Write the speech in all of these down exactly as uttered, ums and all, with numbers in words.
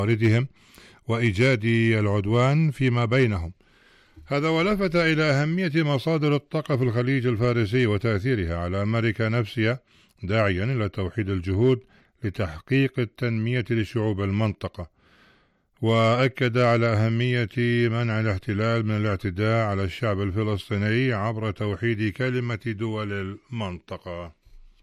مواردهم وإيجاد العدوان فيما بينهم. هذا ولفت إلى أهمية مصادر الطاقة في الخليج الفارسي وتأثيرها على أمريكا نفسها، داعيا إلى توحيد الجهود لتحقيق التنمية لشعوب المنطقة. وأكد على أهمية منع الاحتلال من الاعتداء على الشعب الفلسطيني عبر توحيد كلمة دول المنطقة.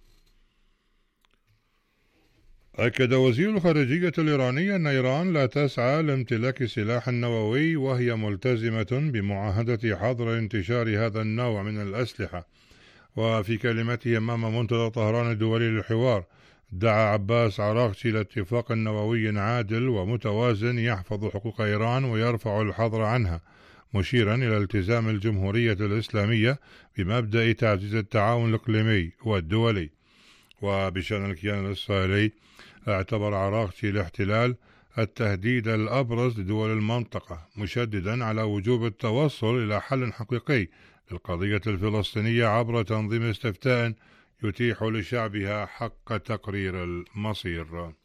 أكد وزير الخارجية الإيراني أن إيران لا تسعى لامتلاك سلاح نووي، وهي ملتزمة بمعاهدة حظر انتشار هذا النوع من الأسلحة. وفي كلمته أمام منتدى طهران الدولي للحوار، دعا عباس عراقچي لاتفاق نووي عادل ومتوازن يحفظ حقوق إيران ويرفع الحظر عنها، مشيرا إلى التزام الجمهورية الإسلامية بمبدأ تعزيز التعاون الإقليمي والدولي. وبشأن الكيان الإسرائيلي، اعتبر عراقچي الاحتلال التهديد الأبرز لدول المنطقة، مشددا على وجوب التوصل إلى حل حقيقي للقضية الفلسطينية عبر تنظيم استفتاء يتيح لشعبها حق تقرير المصير.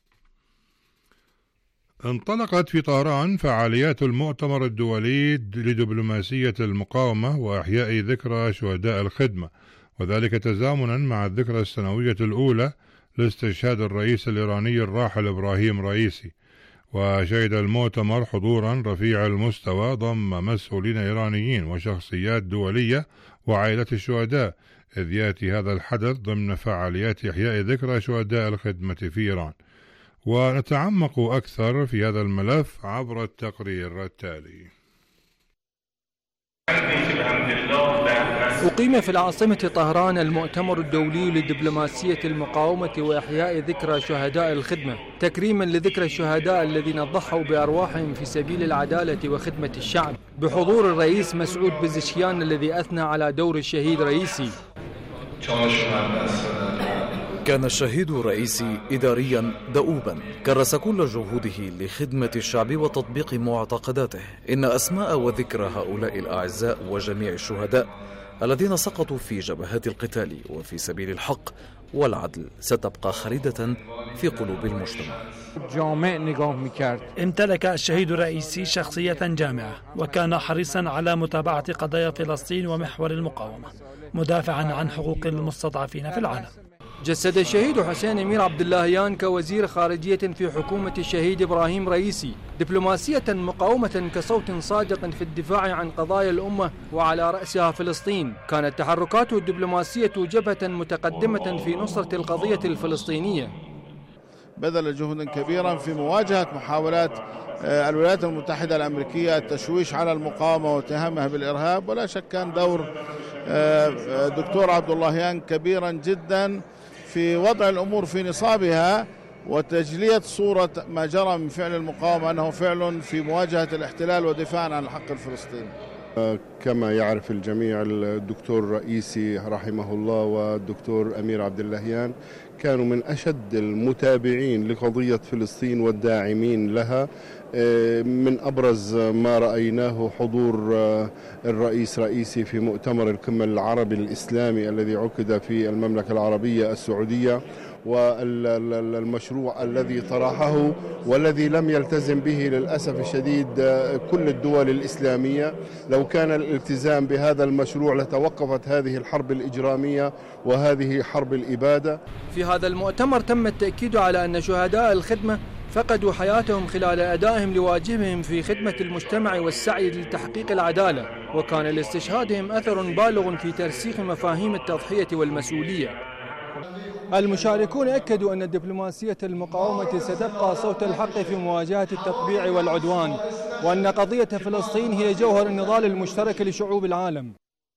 انطلقت في طهران فعاليات المؤتمر الدولي لدبلوماسية المقاومة وإحياء ذكرى شهداء الخدمة، وذلك تزامنا مع الذكرى السنوية الأولى لاستشهاد الرئيس الإيراني الراحل إبراهيم رئيسي. وشهد المؤتمر حضورا رفيع المستوى ضم مسؤولين إيرانيين وشخصيات دولية وعائلة الشهداء، إذ يأتي هذا الحدث ضمن فعاليات إحياء ذكرى شهداء الخدمة في إيران. ونتعمق أكثر في هذا الملف عبر التقرير التالي. أقيم في العاصمة طهران المؤتمر الدولي لدبلوماسية المقاومة وإحياء ذكرى شهداء الخدمة، تكريما لذكرى الشهداء الذين ضحوا بأرواحهم في سبيل العدالة وخدمة الشعب، بحضور الرئيس مسعود بزشكيان الذي أثنى على دور الشهيد رئيسي. كان الشهيد رئيسي إداريا دؤوبا، كرس كل جهوده لخدمة الشعب وتطبيق معتقداته. إن أسماء وذكرى هؤلاء الأعزاء وجميع الشهداء الذين سقطوا في جبهات القتال وفي سبيل الحق والعدل ستبقى خالدة في قلوب المجتمع. امتلك الشهيد الرئيسي شخصية جامعة، وكان حريصا على متابعة قضايا فلسطين ومحور المقاومة، مدافعا عن حقوق المستضعفين في العالم. جسد الشهيد حسين أمير عبد اللهيان كوزير خارجية في حكومة الشهيد إبراهيم رئيسي دبلوماسية مقاومة كصوت صادق في الدفاع عن قضايا الأمة وعلى رأسها فلسطين. كانت تحركاته الدبلوماسية جبهة متقدمة في نصرة القضية الفلسطينية. بذل جهدا كبيرا في مواجهة محاولات الولايات المتحدة الأمريكية التشويش على المقاومة واتهامها بالإرهاب، ولا شك كان دور دكتور عبد اللهيان كبيرا جدا في وضع الأمور في نصابها وتجلية صورة ما جرى من فعل المقاومة أنه فعل في مواجهة الاحتلال ودفاعا عن الحق الفلسطيني. كما يعرف الجميع الدكتور رئيسي رحمه الله والدكتور أمير عبد اللهيان كانوا من أشد المتابعين لقضية فلسطين والداعمين لها. من أبرز ما رأيناه حضور الرئيس رئيسي في مؤتمر القمة العربي الإسلامي الذي عقد في المملكة العربية السعودية، والمشروع الذي طرحه والذي لم يلتزم به للأسف الشديد كل الدول الإسلامية. لو كان الالتزام بهذا المشروع لتوقفت هذه الحرب الإجرامية وهذه حرب الإبادة. في هذا المؤتمر تم التأكيد على أن شهداء الخدمة فقدوا حياتهم خلال أدائهم لواجبهم في خدمة المجتمع والسعي لتحقيق العدالة، وكان لاستشهادهم أثر بالغ في ترسيخ مفاهيم التضحية والمسؤولية. المشاركون أكدوا أن دبلوماسية المقاومة ستبقى صوت الحق في مواجهة التطبيع والعدوان، وأن قضية فلسطين هي جوهر النضال المشترك لشعوب العالم.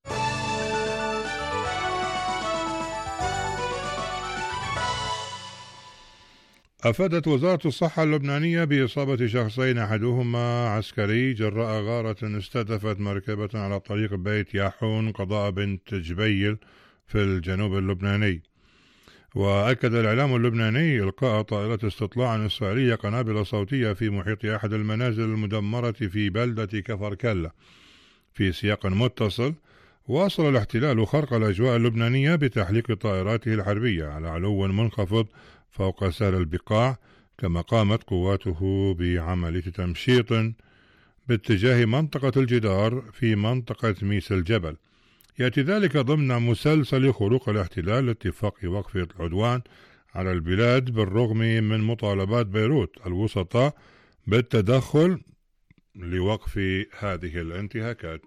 أفادت وزارة الصحة اللبنانية بإصابة شخصين، أحدهما عسكري جراء غارة استهدفت مركبة على طريق بيت ياحون قضاء بنت جبيل في الجنوب اللبناني. وأكد الإعلام اللبناني إلقاء طائرة استطلاع إسرائيلية قنابل صوتية في محيط أحد المنازل المدمرة في بلدة كفر كلا. في سياق متصل، واصل الاحتلال خرق الأجواء اللبنانية بتحليق طائراته الحربية على علو منخفض فوق سهل البقاع كما قامت قواته بعملية تمشيط باتجاه منطقة الجدار في منطقة ميس الجبل. يأتي ذلك ضمن مسلسل خروق الاحتلال لاتفاق وقف العدوان على البلاد بالرغم من مطالبات بيروت الوسطاء بالتدخل لوقف هذه الانتهاكات.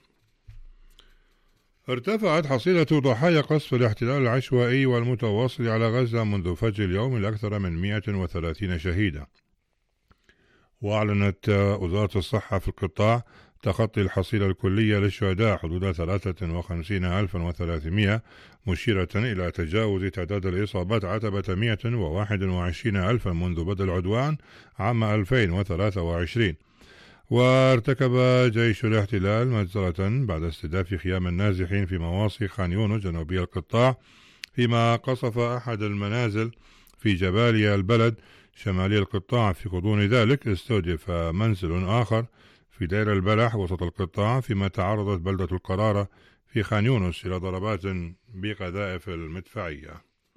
ارتفعت حصيلة ضحايا قصف الاحتلال العشوائي والمتواصل على غزة منذ فجر اليوم لأكثر من مئة وثلاثين شهيدا. وأعلنت وزارة الصحة في القطاع تخطي الحصيلة الكلية للشهداء حدود ثلاثة وخمسين ألفا وثلاثمائة، مشيرة إلى تجاوز تعداد الإصابات عتبة مئة وواحد وعشرين ألفا منذ بدء العدوان عام ألفين وثلاثة وعشرين. وارتكب جيش الاحتلال مجزرة بعد استهداف خيام النازحين في مواصي خان يونس جنوبي القطاع، فيما قصف أحد المنازل في جباليا البلد شمالي القطاع. في غضون ذلك استهدف منزل آخر في دير البلح وسط القطاع، فيما تعرضت بلدة القرارة في خان يونس إلى ضربات بقذائف المدفعية.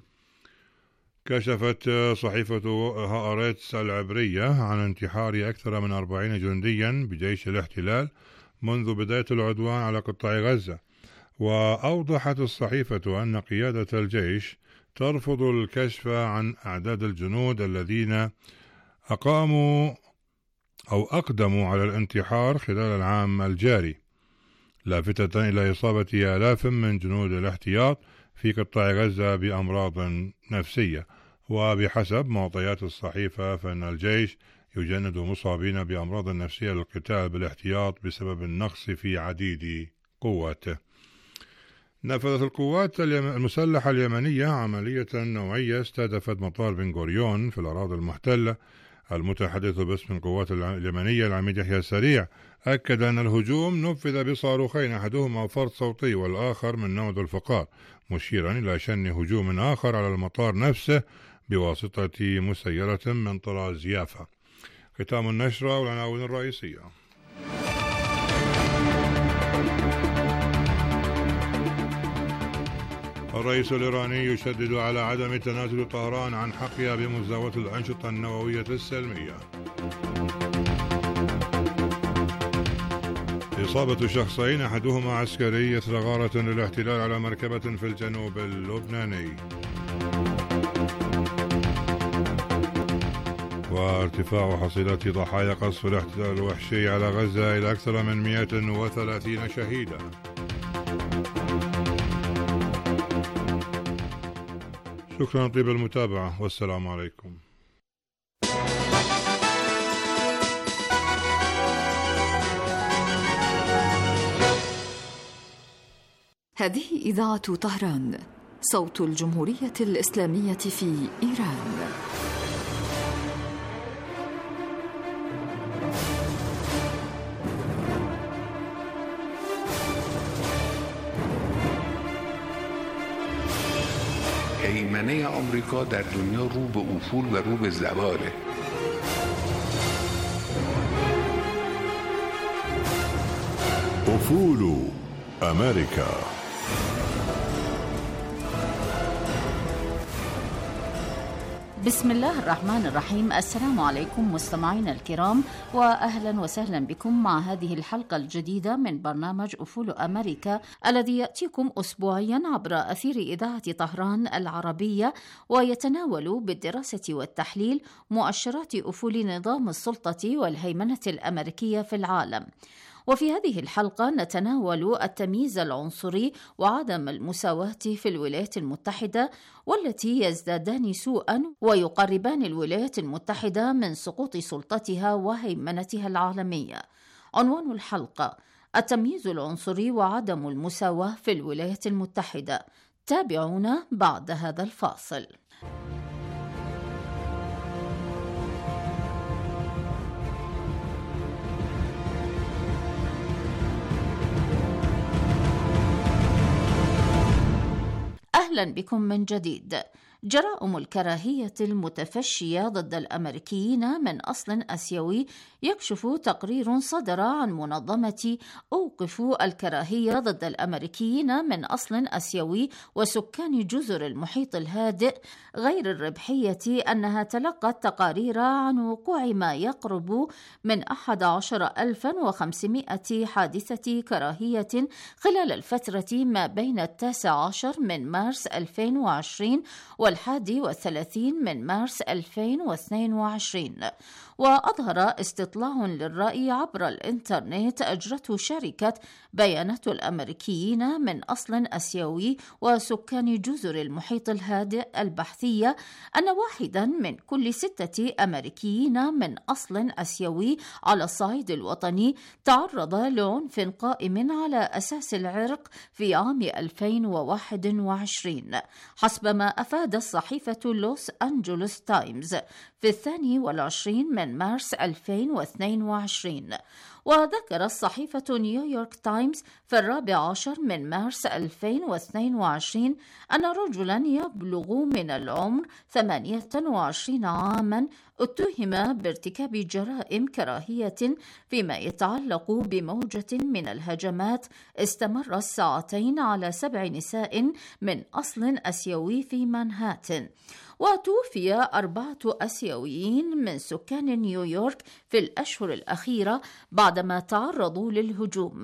كشفت صحيفة هآرتس العبرية عن انتحار أكثر من أربعين جنديا بجيش الاحتلال منذ بداية العدوان على قطاع غزة. وأوضحت الصحيفة أن قيادة الجيش ترفض الكشف عن أعداد الجنود الذين أقاموا أو أقدموا على الانتحار خلال العام الجاري، لافتة إلى إصابة آلاف من جنود الاحتياط في قطاع غزة بأمراض نفسية. وبحسب معطيات الصحيفة فإن الجيش يجند مصابين بأمراض نفسية للقتال بالاحتياط بسبب النقص في عديد قواته. نفذت القوات المسلحة اليمنية عملية نوعية استهدفت مطار بن غوريون في الأراضي المحتلة. المتحدث باسم القوات اليمنية العميد يحيى السريع أكد أن الهجوم نفذ بصاروخين، أحدهما فرد صوتي والآخر من نوع ذو الفقار، مشيرا إلى شن هجوم آخر على المطار نفسه بواسطة مسيرة من طراز يافا. ختام النشرة والعناوين الرئيسية. الرئيس الإيراني يشدد على عدم تنازل طهران عن حقها بمزاولة الأنشطة النووية السلمية. إصابة شخصين أحدهما عسكري إثر غارة للاحتلال على مركبة في الجنوب اللبناني. وارتفاع حصيلة ضحايا قصف الاحتلال الوحشي على غزة إلى أكثر من مئة وثلاثين شهيدا. شكرا طيب المتابعة والسلام عليكم. هذه إذاعة طهران، صوت الجمهورية الإسلامية في إيران. هیمنه آمریکا در دنیا رو به افول و رو به زواله. افول امریکا. بسم الله الرحمن الرحيم. السلام عليكم مستمعينا الكرام، وأهلا وسهلا بكم مع هذه الحلقة الجديدة من برنامج أفول أمريكا الذي يأتيكم أسبوعيا عبر أثير إذاعة طهران العربية، ويتناول بالدراسة والتحليل مؤشرات أفول نظام السلطة والهيمنة الأمريكية في العالم. وفي هذه الحلقة نتناول التمييز العنصري وعدم المساواة في الولايات المتحدة، والتي يزدادان سوءا ويقربان الولايات المتحدة من سقوط سلطتها وهيمنتها العالمية. عنوان الحلقة: التمييز العنصري وعدم المساواة في الولايات المتحدة. تابعونا بعد هذا الفاصل. أهلا بكم من جديد. جرائم الكراهية المتفشية ضد الأمريكيين من أصل آسيوي يكشف تقرير صدر عن منظمة أوقفوا الكراهية ضد الأمريكيين من أصل آسيوي وسكان جزر المحيط الهادئ غير الربحية أنها تلقت تقارير عن وقوع ما يقرب من أحد عشر ألفا وخمسمائة حادثة كراهية خلال الفترة ما بين التاسع عشر من مارس ألفين وعشرين والحادي والثلاثين من مارس ألفين واثنين وعشرين. وأظهر استطلاع للرأي عبر الإنترنت أجرته شركة بيانات الأمريكيين من أصل آسيوي وسكان جزر المحيط الهادئ البحثية أن واحدا من كل ستة أمريكيين من أصل آسيوي على الصعيد الوطني تعرض لعنف قائم على أساس العرق في عام ألفين وواحد وعشرين حسب ما أفادت صحيفة لوس أنجلوس تايمز في الثاني والعشرين من مارس ألفين واثنين وعشرين. وذكرت صحيفة نيويورك تايمز في الرابع عشر من مارس ألفين واثنين وعشرين أن رجلا يبلغ من العمر ثمانية وعشرين عاما اتهم بارتكاب جرائم كراهية فيما يتعلق بموجة من الهجمات استمرت ساعتين على سبع نساء من أصل آسيوي في مانهاتن. وتوفي أربعة آسيويين من سكان نيويورك في الأشهر الأخيرة بعدما تعرضوا للهجوم.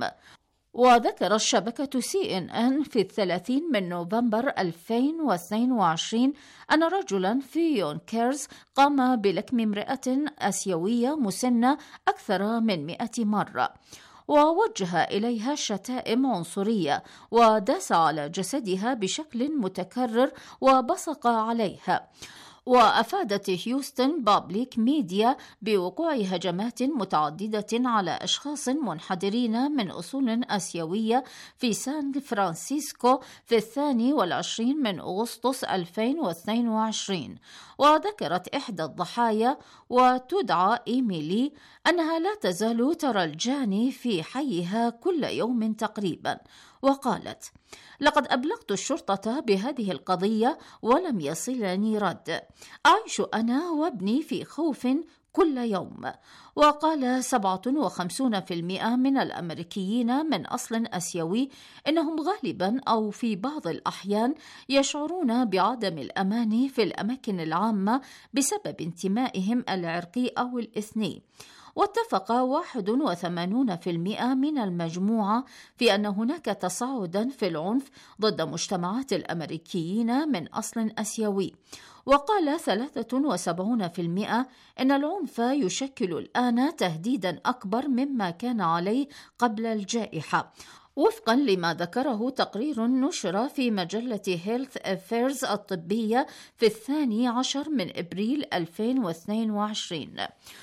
وذكرت شبكة سي إن إن في الثلاثين من نوفمبر ألفين واثنين وعشرين أن رجلا في يونكيرز قام بلكم امرأة آسيوية مسنة أكثر من مئة مرة ووجه إليها شتائم عنصرية وداس على جسدها بشكل متكرر وبصق عليها. وأفادت هيوستن بابليك ميديا بوقوع هجمات متعددة على أشخاص منحدرين من أصول آسيوية في سان فرانسيسكو في الثاني والعشرين من أغسطس ألفين واثنين وعشرين. وذكرت إحدى الضحايا وتدعى إيميلي أنها لا تزال ترى الجاني في حيها كل يوم تقريبا. وقالت: لقد أبلغت الشرطة بهذه القضية ولم يصلني رد. أعيش أنا وابني في خوف كل يوم. وقال سبعة وخمسين بالمئة من الأمريكيين من أصل آسيوي إنهم غالبا أو في بعض الأحيان يشعرون بعدم الأمان في الأماكن العامة بسبب انتمائهم العرقي أو الإثني. واتفق واحد وثمانون بالمئة من المجموعة في أن هناك تصاعدا في العنف ضد مجتمعات الأمريكيين من أصل آسيوي. وقال ثلاثة وسبعين بالمئة إن العنف يشكل الآن تهديدا أكبر مما كان عليه قبل الجائحة، وفقا لما ذكره تقرير نشر في مجلة هيلث أفيرز الطبية في الثاني عشر من إبريل ألفين واثنين وعشرين.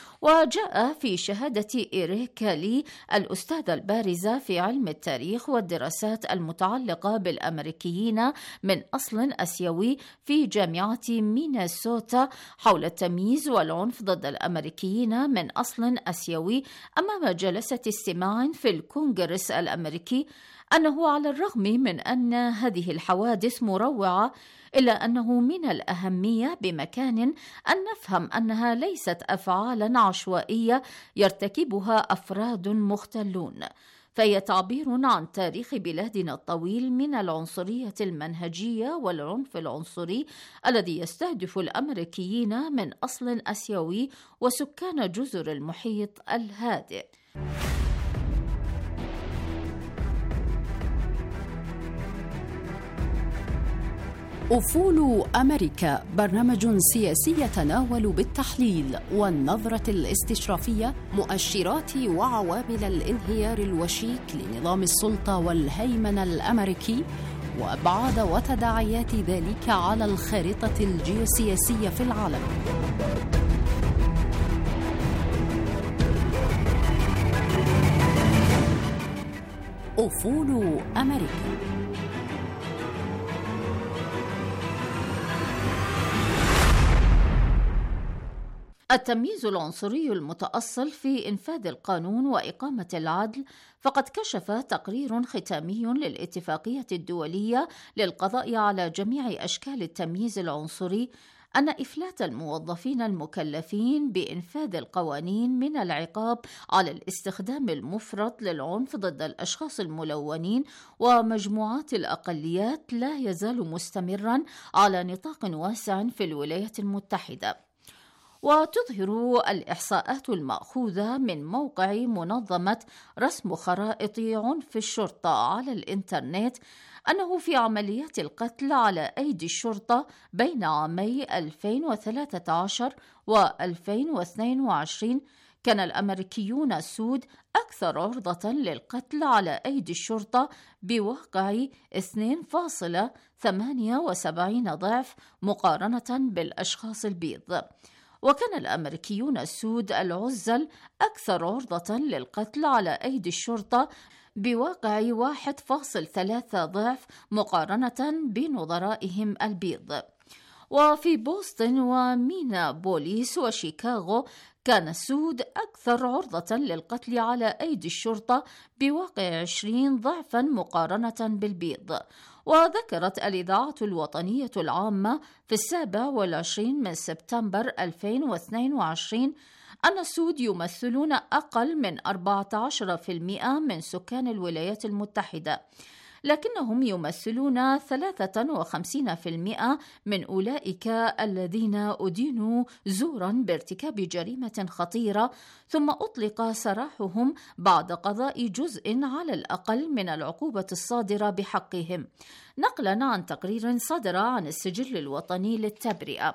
وجاء في شهادة إيريكا لي الأستاذة البارزة في علم التاريخ والدراسات المتعلقة بالأمريكيين من أصل آسيوي في جامعة مينيسوتا حول التمييز والعنف ضد الأمريكيين من أصل آسيوي أمام جلسة استماع في الكونغرس الأمريكي أنه على الرغم من أن هذه الحوادث مروعة إلا أنه من الأهمية بمكان أن نفهم أنها ليست أفعالا عشوائية يرتكبها أفراد مختلون، فهي تعبير عن تاريخ بلادنا الطويل من العنصرية المنهجية والعنف العنصري الذي يستهدف الأمريكيين من أصل آسيوي وسكان جزر المحيط الهادئ. أفول أمريكا، برنامج سياسي يتناول بالتحليل والنظرة الاستشرافية مؤشرات وعوامل الانهيار الوشيك لنظام السلطة والهيمنة الأمريكي وأبعاد وتداعيات ذلك على الخارطة الجيوسياسية في العالم. أفول أمريكا. التمييز العنصري المتأصل في إنفاذ القانون وإقامة العدل. فقد كشف تقرير ختامي للاتفاقية الدولية للقضاء على جميع أشكال التمييز العنصري أن إفلات الموظفين المكلفين بإنفاذ القوانين من العقاب على الاستخدام المفرط للعنف ضد الأشخاص الملونين ومجموعات الأقليات لا يزال مستمرا على نطاق واسع في الولايات المتحدة. وتظهر الإحصاءات المأخوذة من موقع منظمة رسم خرائط عنف الشرطة على الإنترنت أنه في عمليات القتل على أيدي الشرطة بين عامي ألفين وثلاثة عشر و ألفين واثنين وعشرين كان الأمريكيون السود أكثر عرضة للقتل على أيدي الشرطة بواقع اثنين فاصلة ثمانية وسبعين ضعف مقارنة بالأشخاص البيض. وكان الأمريكيون السود العزل أكثر عرضة للقتل على أيدي الشرطة بواقع واحد فاصلة ثلاثة ضعف مقارنة بنظرائهم البيض. وفي بوسطن ومينابوليس وشيكاغو كان السود أكثر عرضة للقتل على أيدي الشرطة بواقع عشرين ضعفا مقارنة بالبيض. وذكرت الإذاعة الوطنية العامة في السابع والعشرين من سبتمبر ألفين واثنين وعشرين أن السود يمثلون أقل من أربعة عشر بالمئة من سكان الولايات المتحدة، لكنهم يمثلون ثلاثة وخمسين بالمئة من أولئك الذين أدينوا زورا بارتكاب جريمة خطيرة ثم أطلق سراحهم بعد قضاء جزء على الأقل من العقوبة الصادرة بحقهم، نقلا عن تقرير صدر عن السجل الوطني للتبرئة.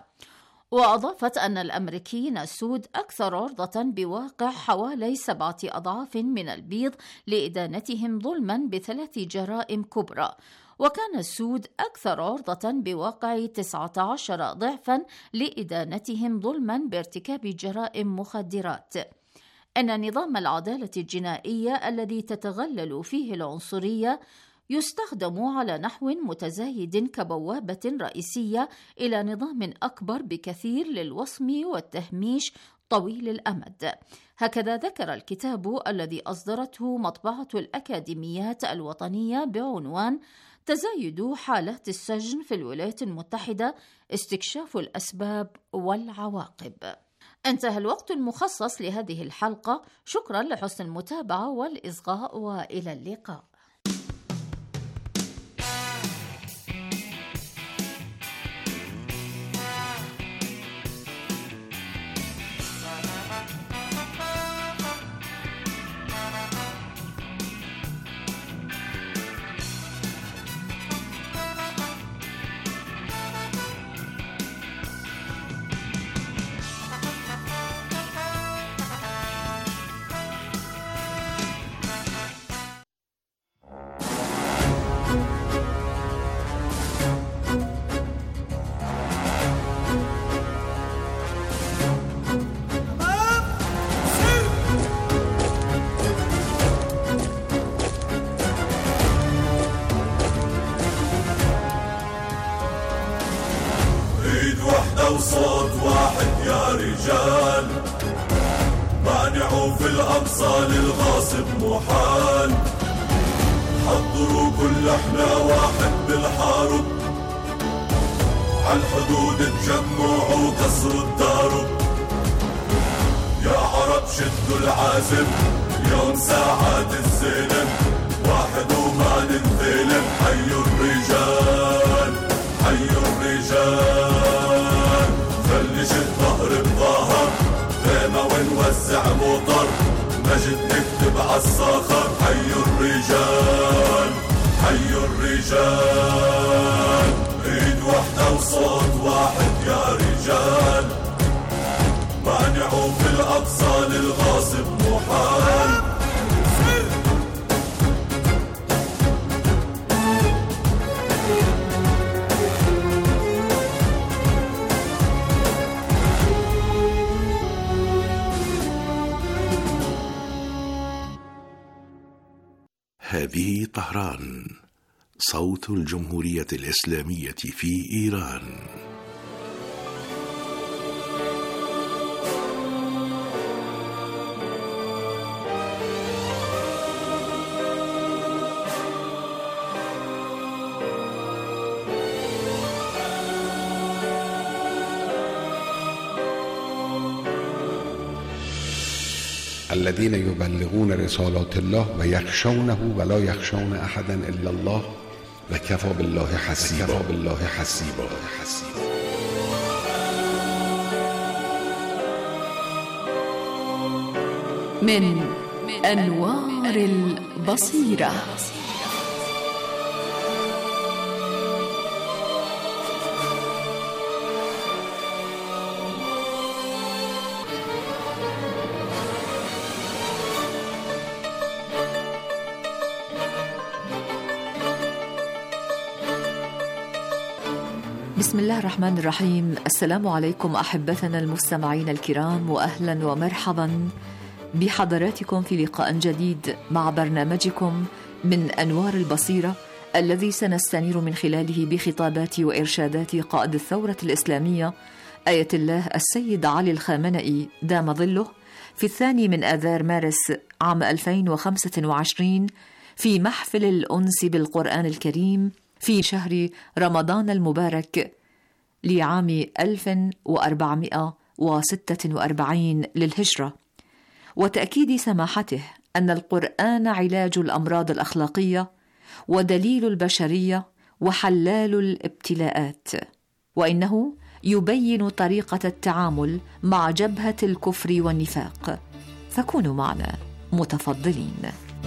وأضافت أن الأمريكيين السود أكثر عرضة بواقع حوالي سبعة أضعاف من البيض لإدانتهم ظلما بثلاث جرائم كبرى، وكان السود أكثر عرضة بواقع تسعة عشر ضعفا لإدانتهم ظلما بارتكاب جرائم مخدرات. أن نظام العدالة الجنائية الذي تتغلل فيه العنصرية يستخدم على نحو متزايد كبوابة رئيسية إلى نظام أكبر بكثير للوصم والتهميش طويل الأمد. هكذا ذكر الكتاب الذي أصدرته مطبعة الأكاديميات الوطنية بعنوان تزايد حالات السجن في الولايات المتحدة، استكشاف الأسباب والعواقب. انتهى الوقت المخصص لهذه الحلقة. شكرا لحسن المتابعة والإصغاء، وإلى اللقاء. وصوت واحد يا رجال، مانعوا في الأقصى للغاصب محال. حضروا كل احنا واحد بالحارب، عالحدود تجمعوا كسروا الدارب. يا عرب شدوا العازم، يوم ساعات الزينب، واحد وما ننثلم. حيوا الرجال حيوا الرجال، بلش الظهر بظهر، خيمة ونوزع مطر، مجد نكتب عالصخر. حيوا الرجال حيوا الرجال، ايد واحدة وصوت واحد يا رجال، مانعوا في الأقصى للغاصب محال. هذه طهران، صوت الجمهورية الإسلامية في إيران. الذين يبلغون رسالات الله و یخشونه ولا یخشون احدا الا الله و کفی بالله حسیبا بالله حسیبا. من أنوار البصيرة. بسم الله الرحمن الرحيم. السلام عليكم أحبتنا المستمعين الكرام، وأهلا ومرحبا بحضراتكم في لقاء جديد مع برنامجكم من أنوار البصيرة، الذي سنستنير من خلاله بخطابات وإرشادات قائد الثورة الإسلامية آية الله السيد علي الخامنئي دام ظله في الثاني من آذار مارس عام ألفين وخمسة وعشرين في محفل الأنس بالقرآن الكريم في شهر رمضان المبارك لعام ألف وأربعمائة وستة وأربعين للهجرة، وتأكيد سماحته أن القرآن علاج الأمراض الأخلاقية ودليل البشرية وحلال الابتلاءات، وإنه يبين طريقة التعامل مع جبهة الكفر والنفاق. فكونوا معنا متفضلين.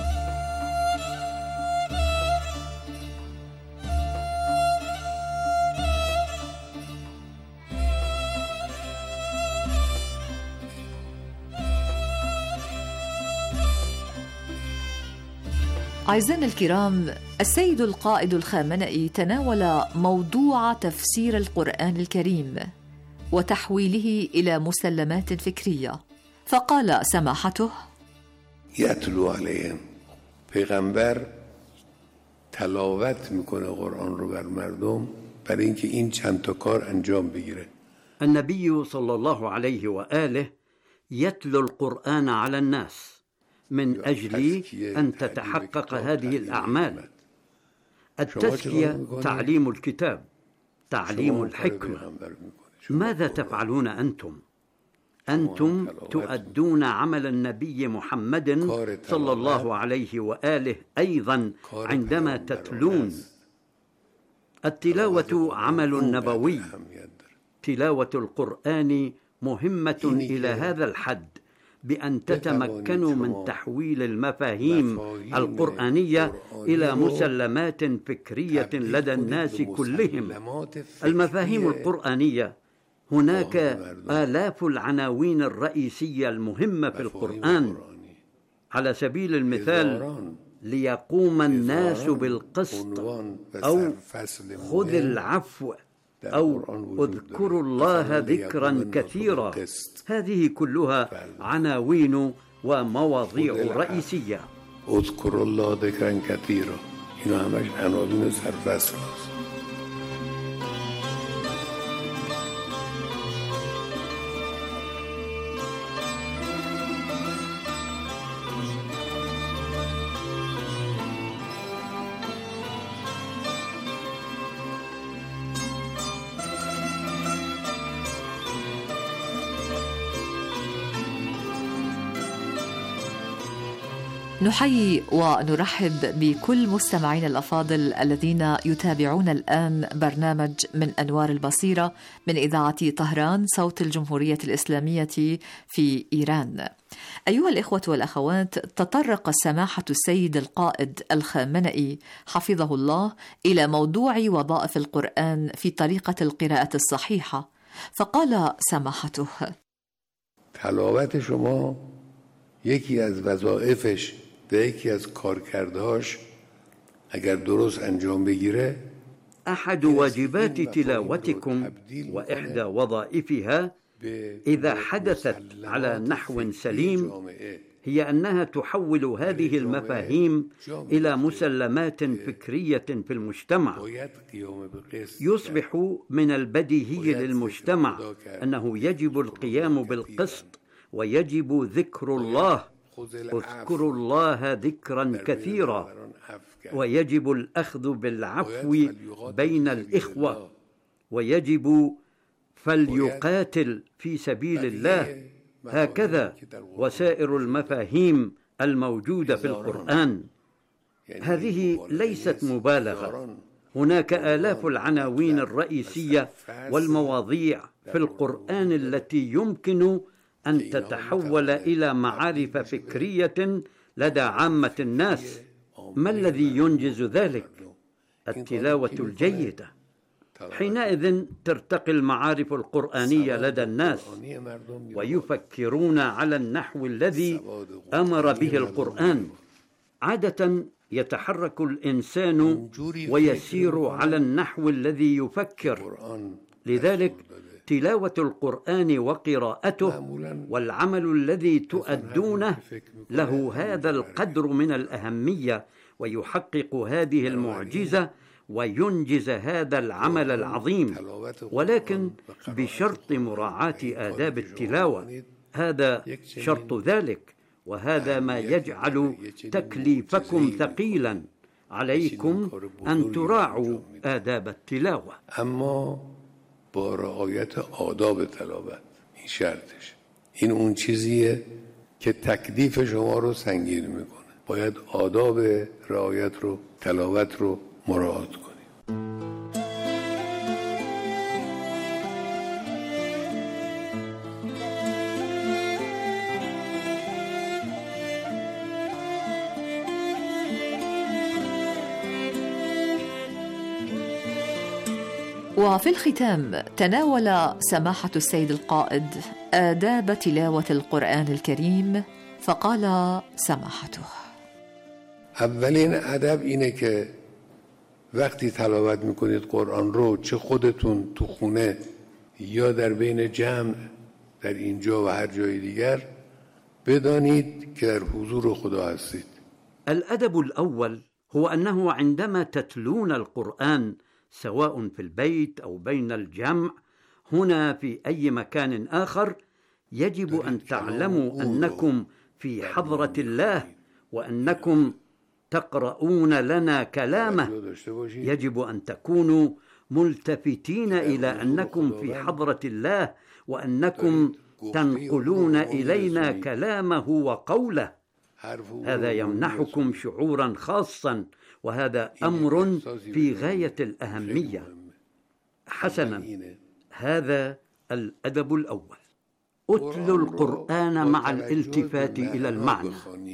أعزائنا الكرام، السيد القائد الخامنئي تناول موضوع تفسير القرآن الكريم وتحويله إلى مسلمات فكرية، فقال سماحته: یتلو علیهم، پیغمبر تلاوت میکنه قرآن رو بر مردم برای اینکه این چند تا کار انجام بگیره. النبي صلى الله عليه وآله يتلو القرآن على الناس من أجل أن تتحقق هذه الأعمال. التزكية تعليم الكتاب، تعليم الحكمة. ماذا تفعلون أنتم؟ أنتم تؤدون عمل النبي محمد صلى الله عليه وآله أيضا عندما تتلون. التلاوة عمل نبوي، تلاوة القرآن مهمة إلى هذا الحد بأن تتمكنوا من تحويل المفاهيم القرآنية إلى مسلمات فكرية لدى الناس كلهم. المفاهيم القرآنية، هناك آلاف العناوين الرئيسية المهمة في القرآن. على سبيل المثال: ليقوم الناس بالقسط، أو خذ العفو، أو اذكروا الله ذكرا كثيرا. هذه كلها عناوين ومواضيع رئيسية. اذكروا الله ذكرا كثيرا، اینا همش عناوین سرفصل است. نحيي ونرحب بكل مستمعين الأفاضل الذين يتابعون الآن برنامج من أنوار البصيرة من إذاعة طهران صوت الجمهورية الإسلامية في إيران. أيها الإخوة والأخوات، تطرق سماحة السيد القائد الخامنئي حفظه الله إلى موضوع وظائف القرآن في طريقة القراءة الصحيحة، فقال سماحته: تلاوت شما یکی از وظایفش و یکی از کارکردهاش اگر درست انجام بگیره، أحد واجبات تلاوتكم وإحدى وظائفها إذا حدثت على نحو سليم هي أنها تحول هذه المفاهيم إلى مسلمات فكرية في المجتمع. يصبح من البديهي للمجتمع أنه يجب القيام بالقسط، ويجب ذكر الله، اذكروا الله ذكرا كثيرا، ويجب الأخذ بالعفو بين الإخوة، ويجب فليقاتل في سبيل الله، هكذا وسائر المفاهيم الموجودة في القرآن. هذه ليست مبالغة، هناك آلاف العناوين الرئيسية والمواضيع في القرآن التي يمكن أن تتحول إلى معارف فكرية لدى عامة الناس. ما الذي ينجز ذلك؟ التلاوة الجيدة. حينئذ ترتقي المعارف القرآنية لدى الناس ويفكرون على النحو الذي أمر به القرآن. عادة يتحرك الإنسان ويسير على النحو الذي يفكر، لذلك تلاوة القرآن وقراءته والعمل الذي تؤدونه له هذا القدر من الأهمية، ويحقق هذه المعجزة وينجز هذا العمل العظيم، ولكن بشرط مراعاة آداب التلاوة. هذا شرط ذلك، وهذا ما يجعل تكليفكم ثقيلا. عليكم أن تراعوا آداب التلاوة. اما با رعایت آداب تلاوت، این شرطش. این اون چیزیه که تکلیف شما رو سنگین میکنه. باید آداب رعایت رو، تلاوت رو مراعات کنید. وفي الختام تناول سماحة السيد القائد آداب تلاوة القرآن الكريم، فقال سماحته: اولین ادب اینه که وقتی تلاوت میکنید قرآن رو، چه خودتون تو خونه یا در بین جمع در اینجا و هر جای دیگر، بدانید که در حضور خدا هستید. الأدب الأول هو أنه عندما تتلون القرآن سواء في البيت أو بين الجمع هنا في أي مكان آخر، يجب أن تعلموا أنكم في حضرة الله وأنكم تقرؤون لنا كلامه. يجب أن تكونوا ملتفتين إلى أنكم في حضرة الله وأنكم تنقلون إلينا كلامه وقوله. هذا يمنحكم شعورا خاصا، وهذا أمر في غاية الأهمية. حسنا، هذا الأدب الأول. أتلوا القرآن مع الالتفات إلى المعنى.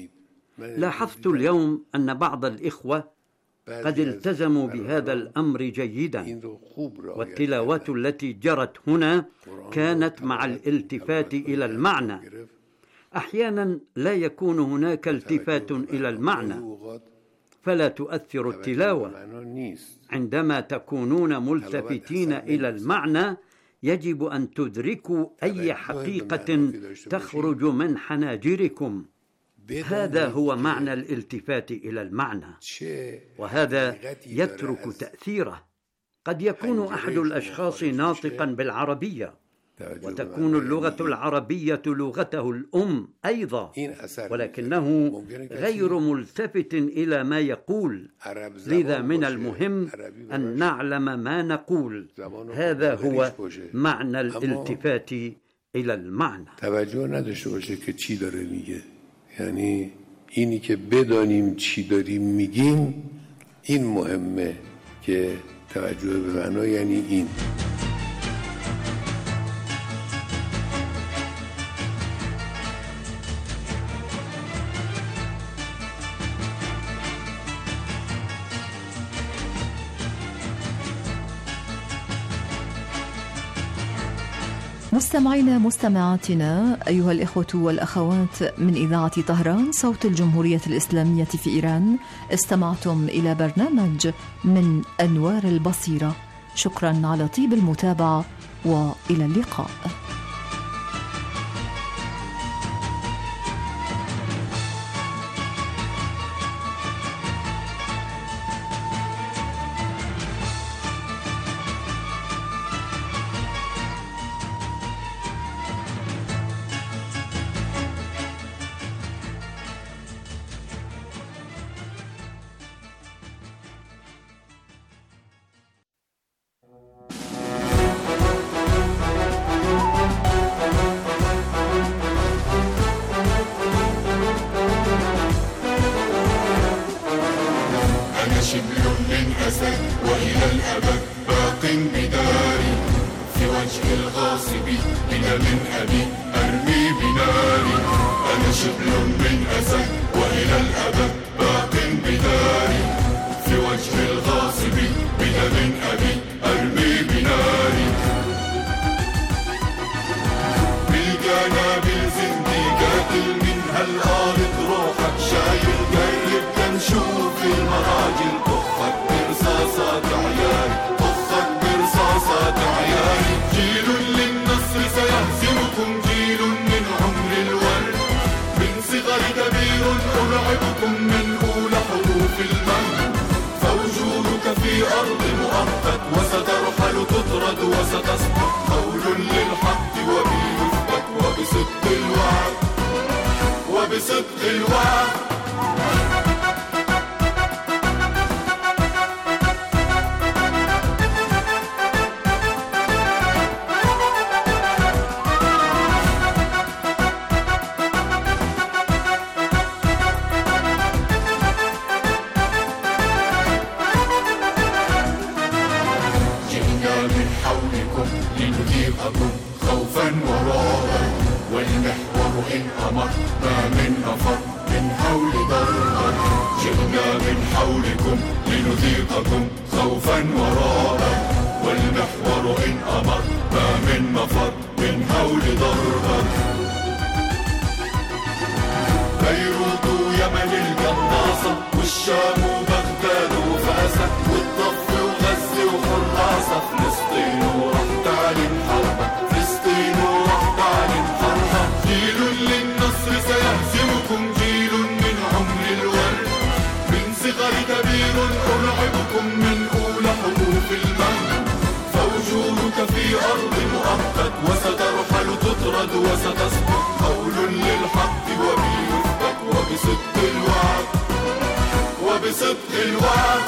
لاحظت اليوم أن بعض الإخوة قد التزموا بهذا الأمر جيدا، والتلاوات التي جرت هنا كانت مع الالتفات إلى المعنى. أحيانا لا يكون هناك التفات إلى المعنى فلا تؤثر التلاوة. عندما تكونون ملتفتين إلى المعنى يجب أن تدركوا أي حقيقة تخرج من حناجركم. هذا هو معنى الالتفات إلى المعنى، وهذا يترك تأثيره. قد يكون أحد الأشخاص ناطقا بالعربية وتكون اللغة العربية لغته الأم أيضا، ولكنه غير ملتفت إلى ما يقول. لذا من المهم أن نعلم ما نقول. هذا هو معنى الالتفات إلى المعنى. توجه نداشته باشه که چی داره میگه، یعنی اینی که بدانیم چی داریم میگیم، این مهمه که توجه به معنا یعنی این. مستمعينا مستمعاتنا أيها الإخوة والأخوات من إذاعة طهران صوت الجمهورية الإسلامية في إيران، استمعتم إلى برنامج من أنوار البصيرة. شكرا على طيب المتابعة وإلى اللقاء. من أبي أرمي بناري، أنا شبل من أسد وإلى الأبد باق بداري، في وجه الغاصب بدم أبي أرمي بناري، بالقنابل زنديقات من هالأرض روحك شايل قرب تنشوف المراجل، طخك برصاصات عياري، طخك برصاصات عياري، جيل للنصر سيهزمكم، جيل من عمر الورد، من صغر كبير أرعبكم من أولى حروف المهد، فوجودك في أرض مؤقت وسترحل تطرد وستصبح قول للحق وبه يثبت، وبصدق الوعد وبصدق الوعد. لنذيقكم خوفا ورعبا، والمحور إن أمر ما من نفر من حول ضربا، جئنا من حولكم لنذيقكم خوفا ورعبا، والمحور إن أمر ما من نفر من حول ضربا، بيروت يمن القناصة، والشام وبغداد وفاسة، والضف وغزة وحراسة، فلسطين ورح تعلن حربة، فلسطين ورح تعلن حربة، جيل للنصر سيهزمكم، جيل من عمر الورد، من صغر كبير أرعبكم من أولى حروف المهد، فوجودك في أرض مؤقت وسترحل تطرد وستصبح قول للحق وبه يثبت، وبصدق الوعد وبصدق الوعد.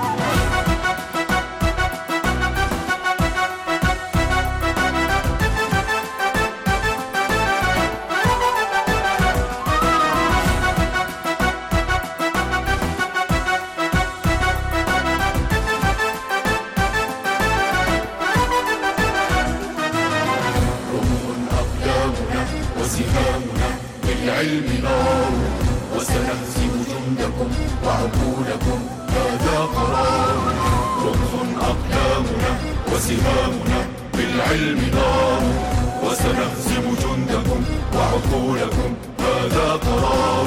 وسهامنا بالعلم نار، وسنهزم جندكم وعقولكم هذا قرار، رمح أقدامنا وسهامنا بالعلم نار، وسنهزم جندكم وعقولكم هذا قرار،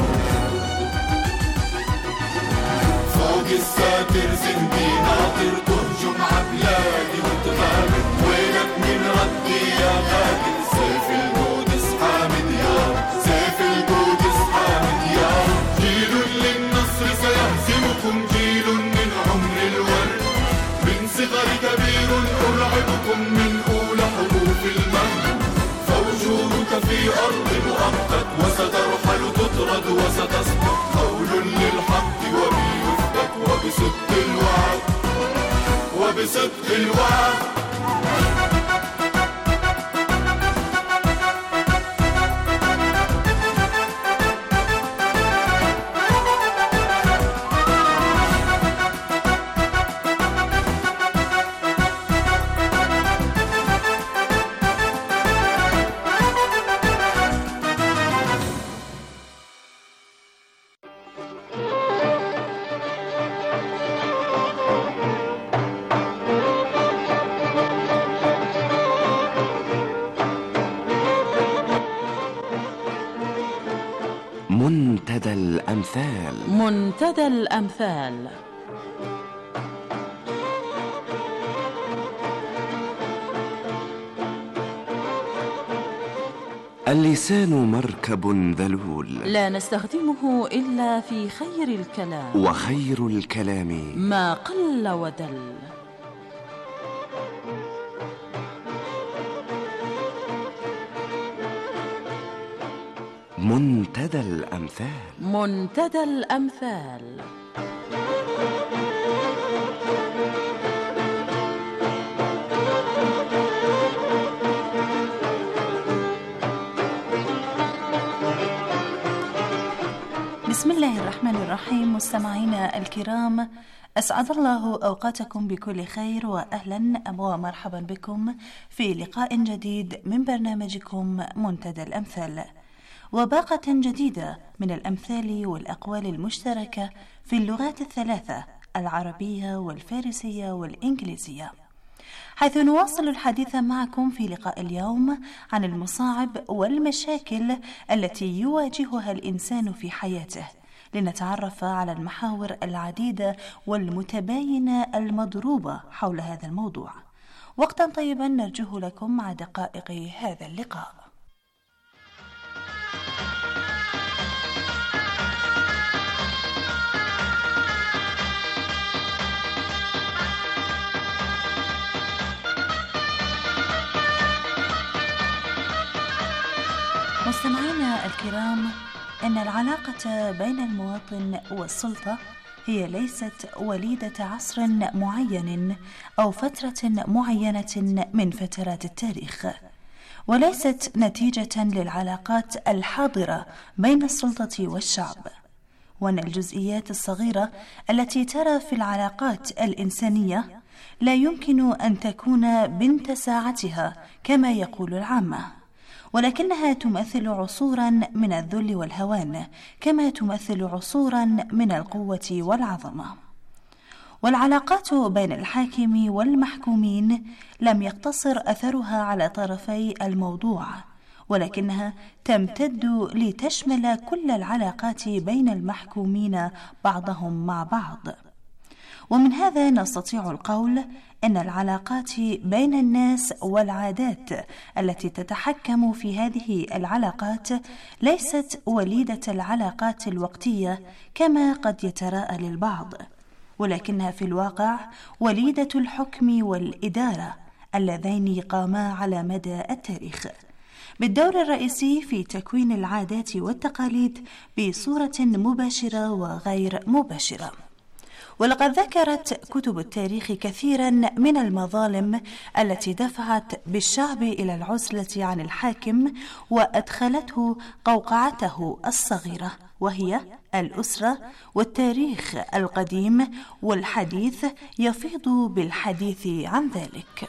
فوق الساتر زندي ناطر تهجم عبلادي وتغامر، وينك من ردي يا غادر، سيف القدس حامد يا سيف القدس حامد يا، جيل للنصر سيهزمكم، جيل من عمر الورد، من صغر كبير أرعبكم من أولى حروف المهد، فوجودك في أرض مؤقت وسترحل تطرد وستصبح قول للحق وبه يثبت، وبصدق الوعد وبصدق الوعد. منتدى الأمثال. منتدى الأمثال. اللسان مركب ذلول، لا نستخدمه إلا في خير الكلام، وخير الكلام ما قل ودل. منتدى الأمثال. منتدى الأمثال. بسم الله الرحمن الرحيم. مستمعينا الكرام، أسعد الله أوقاتكم بكل خير، وأهلا ومرحبا بكم في لقاء جديد من برنامجكم منتدى الأمثال، وباقة جديدة من الأمثال والأقوال المشتركة في اللغات الثلاثة العربية والفارسية والإنجليزية، حيث نواصل الحديث معكم في لقاء اليوم عن المصاعب والمشاكل التي يواجهها الإنسان في حياته، لنتعرف على المحاور العديدة والمتباينة المضروبة حول هذا الموضوع. وقتا طيبا نرجوه لكم مع دقائق هذا اللقاء. مستمعينا الكرام، إن العلاقة بين المواطن والسلطة هي ليست وليدة عصر معين أو فترة معينة من فترات التاريخ، وليست نتيجة للعلاقات الحاضرة بين السلطة والشعب، وأن الجزئيات الصغيرة التي ترى في العلاقات الإنسانية لا يمكن أن تكون بنت ساعتها كما يقول العامة، ولكنها تمثل عصورا من الذل والهوان، كما تمثل عصورا من القوة والعظمة. والعلاقات بين الحاكم والمحكومين لم يقتصر أثرها على طرفي الموضوع، ولكنها تمتد لتشمل كل العلاقات بين المحكومين بعضهم مع بعض. ومن هذا نستطيع القول أن العلاقات بين الناس والعادات التي تتحكم في هذه العلاقات ليست وليدة العلاقات الوقتية كما قد يتراءى للبعض، ولكنها في الواقع وليدة الحكم والإدارة اللذين قاما على مدى التاريخ بالدور الرئيسي في تكوين العادات والتقاليد بصورة مباشرة وغير مباشرة. ولقد ذكرت كتب التاريخ كثيرا من المظالم التي دفعت بالشعب إلى العزلة عن الحاكم وأدخلته قوقعته الصغيرة، وهي الأسرة. والتاريخ القديم والحديث يفيض بالحديث عن ذلك.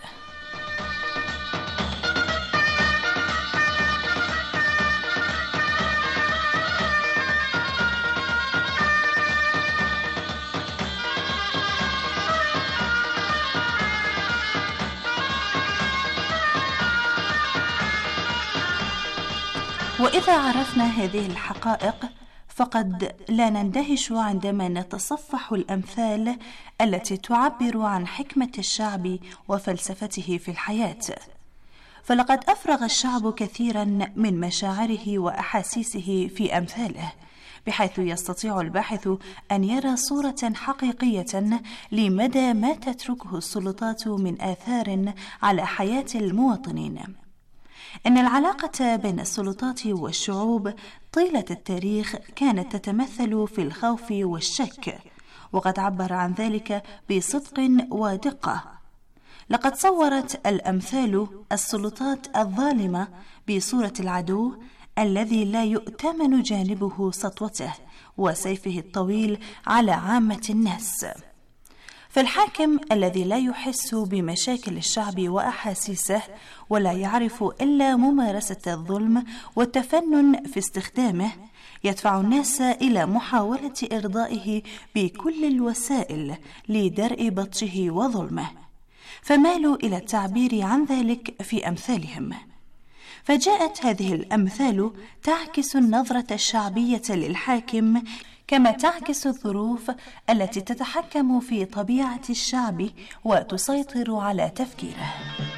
وإذا عرفنا هذه الحقائق فقد لا نندهش عندما نتصفح الأمثال التي تعبر عن حكمة الشعب وفلسفته في الحياة، فلقد أفرغ الشعب كثيرا من مشاعره وأحاسيسه في أمثاله، بحيث يستطيع الباحث أن يرى صورة حقيقية لمدى ما تتركه السلطات من آثار على حياة المواطنين. إن العلاقة بين السلطات والشعوب طيلة التاريخ كانت تتمثل في الخوف والشك، وقد عبر عن ذلك بصدق ودقة. لقد صورت الأمثال السلطات الظالمة بصورة العدو الذي لا يؤتمن جانبه سطوته وسيفه الطويل على عامة الناس. فالحاكم الذي لا يحس بمشاكل الشعب وأحاسيسه ولا يعرف إلا ممارسة الظلم والتفنن في استخدامه يدفع الناس إلى محاولة إرضائه بكل الوسائل لدرء بطشه وظلمه، فمالوا إلى التعبير عن ذلك في أمثالهم. فجاءت هذه الأمثال تعكس النظرة الشعبية للحاكم كما تعكس الظروف التي تتحكم في طبيعة الشعب وتسيطر على تفكيره.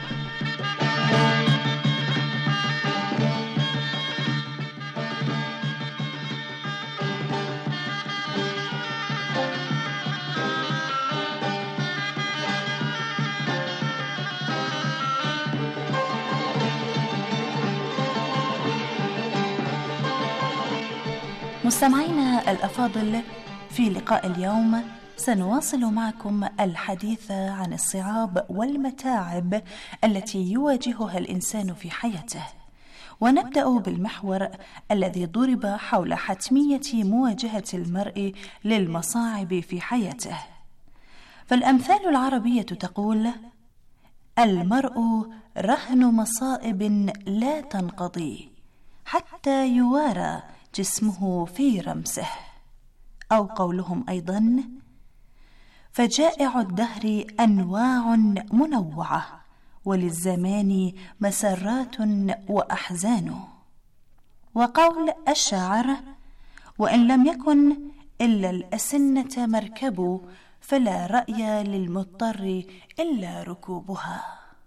مستمعينا الأفاضل، في لقاء اليوم سنواصل معكم الحديث عن الصعاب والمتاعب التي يواجهها الإنسان في حياته، ونبدأ بالمحور الذي ضرب حول حتمية مواجهة المرء للمصاعب في حياته. فالأمثال العربية تقول: المرء رهن مصائب لا تنقضي حتى يوارى جسمه في رمسه. أو قولهم أيضا: فجائع الدهر أنواع منوعة وللزمان مسرات وأحزان. وقول الشاعر: وإن لم يكن إلا الأسنة مركب فلا رأي للمضطر إلا ركوبها.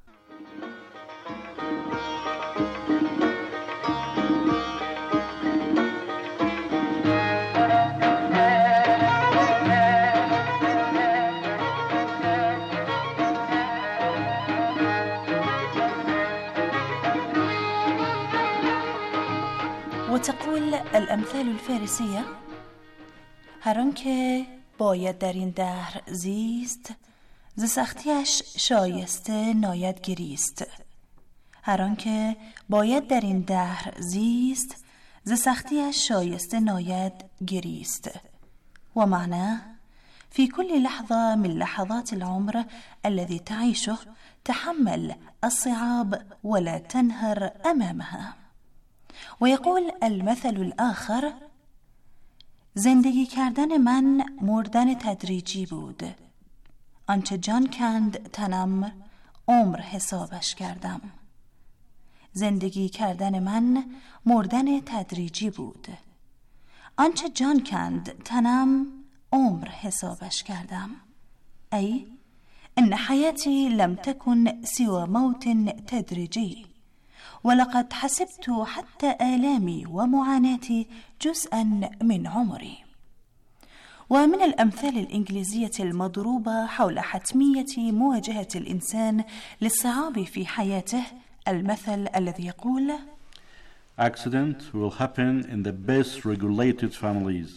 وتقول الأمثال الفارسية: هر آنکه باید در این دهر زیست ز سختیش شایسته ناید گریست. هر آنکه باید در این دهر زیست ز سختیش شایسته ناید گریست. ومعناه: في كل لحظة من لحظات العمر الذي تعيشه تحمل الصعاب ولا تنهر أمامها. ويقول المثل الآخر: زندگی کردن من مردن تدریجی بود. آنچه جان کند تنم عمر حسابش کردم. زندگی کردن من مردن تدریجی بود. آنچه جان کند تنم عمر حسابش کردم. أي إن حياتي لم تكن سوى موت تدريجي، ولقد حسبت حتى آلامي ومعاناتي جزءا من عمري. ومن الأمثال الإنجليزية المضروبة حول حتمية مواجهة الإنسان للصعاب في حياته المثل الذي يقول: Accident will happen in the best regulated families.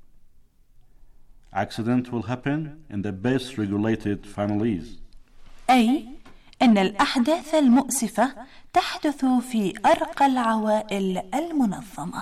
Accident will happen in the best regulated families. أي إن الأحداث المؤسفة تحدث في أرقى العوائل المنظمة.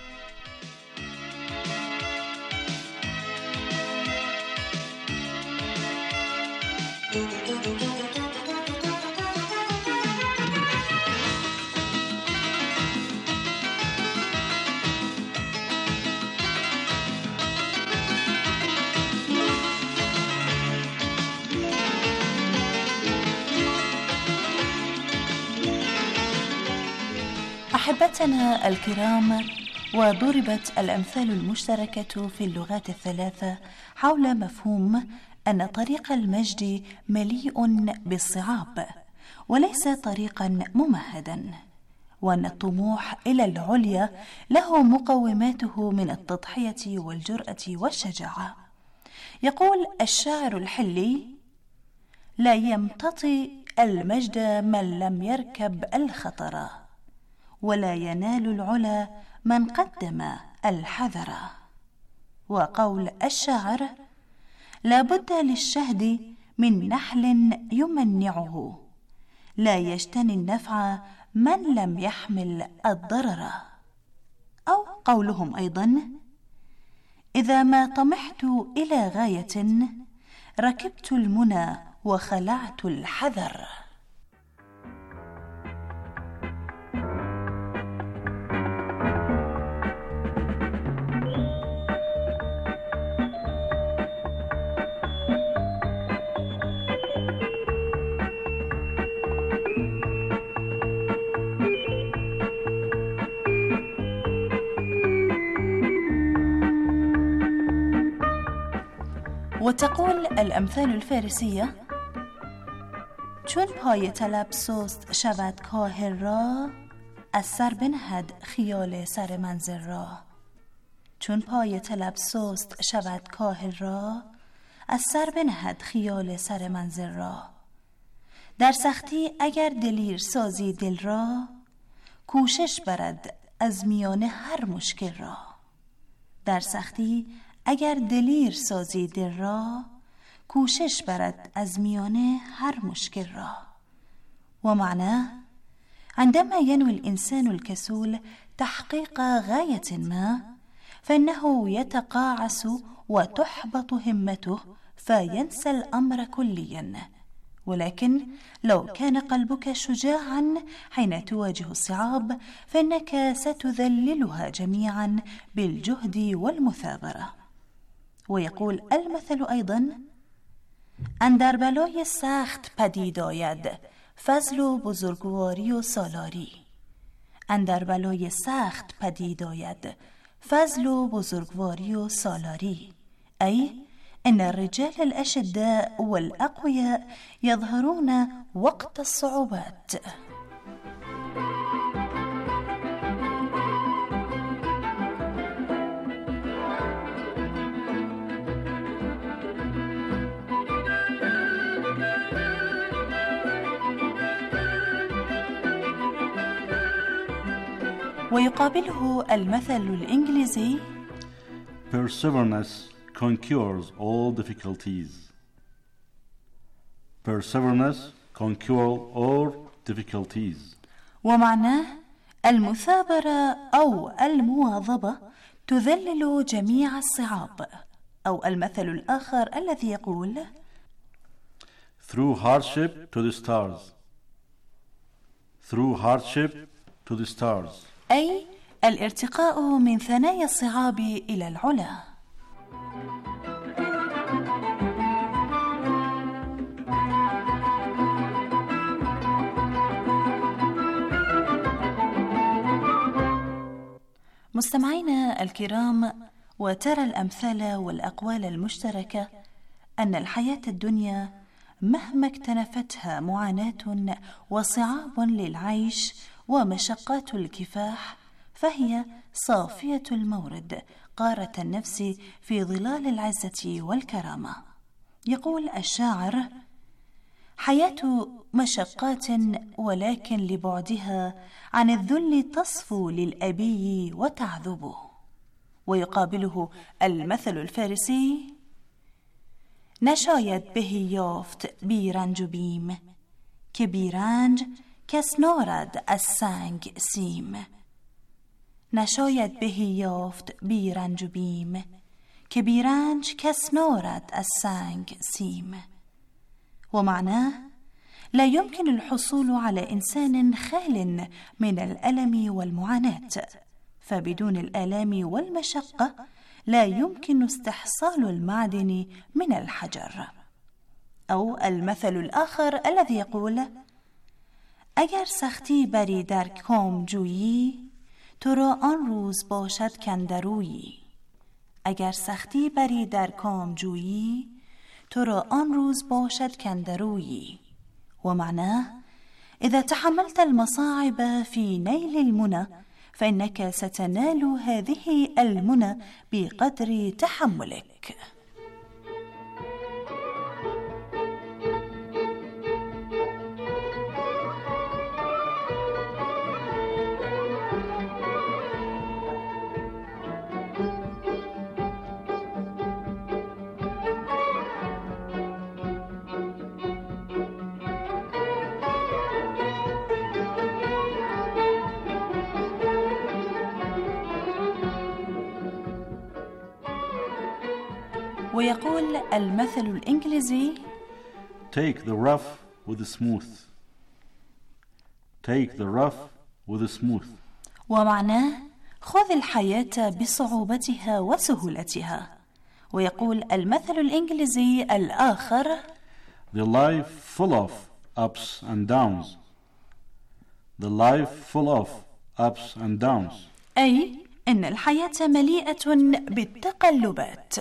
أحبتنا الكرام، وضربت الأمثال المشتركة في اللغات الثلاثة حول مفهوم أن طريق المجد مليء بالصعاب وليس طريقا ممهدا، وأن الطموح إلى العليا له مقوماته من التضحية والجرأة والشجاعة. يقول الشاعر الحلي: لا يمتطي المجد من لم يركب الخطر، ولا ينال العلا من قدم الحذر. وقول الشاعر: لا بد للشهد من نحل يمنعه، لا يجتني النفع من لم يحمل الضرر. أو قولهم أيضا: إذا ما طمحت إلى غاية ركبت المنى وخلعت الحذر. وتقول الأمثال الفارسية: چون پای طلب سست شود کاهل را، از سر بنهد خیال سر منزل را. چون پای طلب سست شود کاهل را، از سر بنهد خیال سر منزل را. در سختی اگر دلیر سازی دل را، کوشش برد از میان هر مشکل را. در سختی اگر دلیر سازی دل را، کوشش برد از میان هر مشکل را. و معناه: عندما ينوي الإنسان الكسول تحقيق غاية ما، فإنه يتقاعس وتحبط همته فينسى الأمر كليا. ولكن لو كان قلبك شجاعا حين تواجه الصعاب، فإنك ستذللها جميعا بالجهد والمثابرة. ويقول المثل أيضا: اندر بلای سخت پدید آید فضل و بزرگواری و سالاری. اندر بلای سخت پدید آید فضل و بزرگواری و سالاری، أي إن الرجال الأشداء والأقوياء يظهرون وقت الصعوبات. ويقابله المثل الإنجليزي: Perseverance conquers all difficulties. Perseverance conquers all difficulties. ومعناه المثابرة أو المواظبة تذلل جميع الصعاب. أو المثل الآخر الذي يقول: Through hardship to the stars. Through hardship to the stars. أي الارتقاء من ثنايا الصعاب إلى العلا. مستمعينا الكرام، وترى الأمثال والأقوال المشتركة أن الحياة الدنيا مهما اكتنفتها معاناة وصعاب للعيش ومشقات الكفاح، فهي صافية المورد قارة النفس في ظلال العزة والكرامة. يقول الشاعر: حياة مشقات ولكن لبعدها عن الذل تصفو للأبي وتعذبه. ويقابله المثل الفارسي: نشاید بهی یافت بیرنج و بیم که بیرنج کس نارد از سنگ سیم. نشاید بهی یافت بیرنج و بیم که بیرنج کس نارد از سنگ سیم. ومعناه لا يمكن الحصول على إنسان خال من الألم والمعاناة، فبدون الآلام والمشقة لا يمكن استحصال المعدن من الحجر. أو المثل الآخر الذي يقول: اگر سختی بری در کام جویی تو را آن روز باشد کندرویی. اگر سختی بری در کام جویی تو را آن روز باشد کندرویی. ومعناه إذا تحملت المصاعب في نيل المنى فإنك ستنال هذه المنى بقدر تحملك. ويقول المثل الإنجليزي: Take the rough with the smooth. Take the rough with the smooth. ومعناه خذ الحياة بصعوبتها وسهولتها. ويقول المثل الإنجليزي الآخر: The life full of ups and downs. The life full of ups and downs. أي إن الحياة مليئة بالتقلبات.